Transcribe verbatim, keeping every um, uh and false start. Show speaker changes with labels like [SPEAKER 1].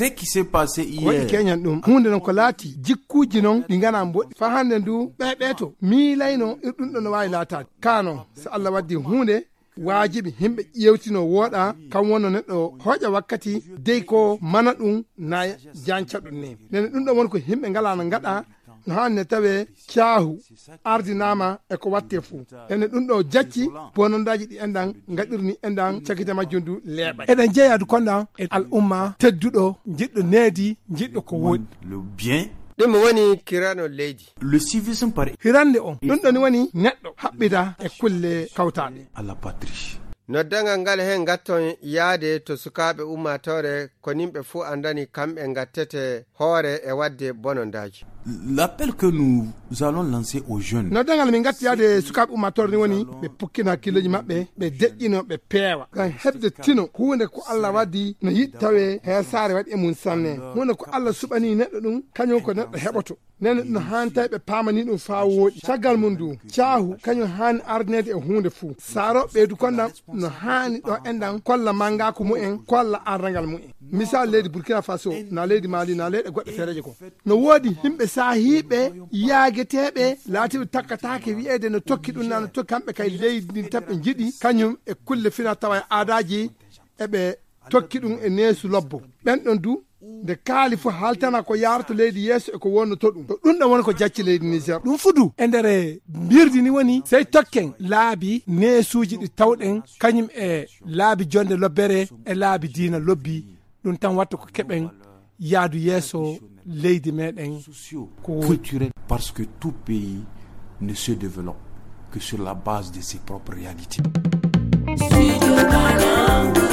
[SPEAKER 1] ce qui s'est passé hier
[SPEAKER 2] wadi kenyan dum hunde non ko laati jikkuji non di ngana mbodi fa hande ndu bebeto mi layno irdum don wayi laata kano so Allah waddi hunde wajibi himbe yewtino woda kan wonno neddo hoja wakkati dey ko mana dum na janca dum ne nen dum do won ko himbe ngala na ngada no hanne tawe caahu ardinama e ko watte fu ene dum do jacci bonondaji di endan ngadirni endan cakita majjundu leba eden jeyadu konda e al umma teddudo jiddo needi jiddo ko wodi
[SPEAKER 1] le bien
[SPEAKER 3] dum woni kirano leydi
[SPEAKER 1] le civisme par
[SPEAKER 2] hirande on dum do ni woni neddo habbida e kulle kawtaade
[SPEAKER 1] à la patrie
[SPEAKER 3] noddangal ngal hen gatton yaade to sukaɓe ummatore ko nimɓe fuu andani kamɓe gattete hoore e wadde bonondaji.
[SPEAKER 1] L'appel que nous allons lancer aux jeunes
[SPEAKER 2] noddangal min gatti yaade sukaɓe ummatore ni woni ɓe pukkina hakkileji maɓɓe ɓe deƴƴino ɓe peewa ngam heɓde tino hunde ko Allah waddi no yiɗi tawe he saare waɗi e mum sanne hunde ko Allah suɓani neɗɗo ɗum kañum ko neɗɗo heɓoto nene no hantai ɓe pamani ɗum fa wooɗi caggal mum du caahu kañum hani ardinede e hunde fuu saaro ɓeydu konɗam no hani ɗo enɗan kolla mangaku mu'en kolla ardangal mu'en misal leydi Burkina Faso na leydi Mali na leyɗe goɗɗe feereje ko no woodi himɓe sahiɓe yaageteɓe laatiɓe takkatake wi'ede no tokki ɗum na no tokki kamɓe kay leydi ndin tan ɓe jiɗi kañum e kulle fina tawa e aadaji eɓe tokki ɗum e neesu lobbo ɓenɗon du nde kaali fo haltana ko yarata leydi yeeso e ko wonno to ɗum to ɗum ɗon woni ko jacci leydi Niger ɗum fudu e nder mbirdi ni woni sey tokken laabi neesuji ɗi tawɗen kañum e laabi jonde lobbere e laabi diina lobbi ɗum tan watta ko keɓen yaadu yeeso leydi meɗen ko
[SPEAKER 1] culturel parce que tout pays ne se développe que sur la base de ses propres réalités.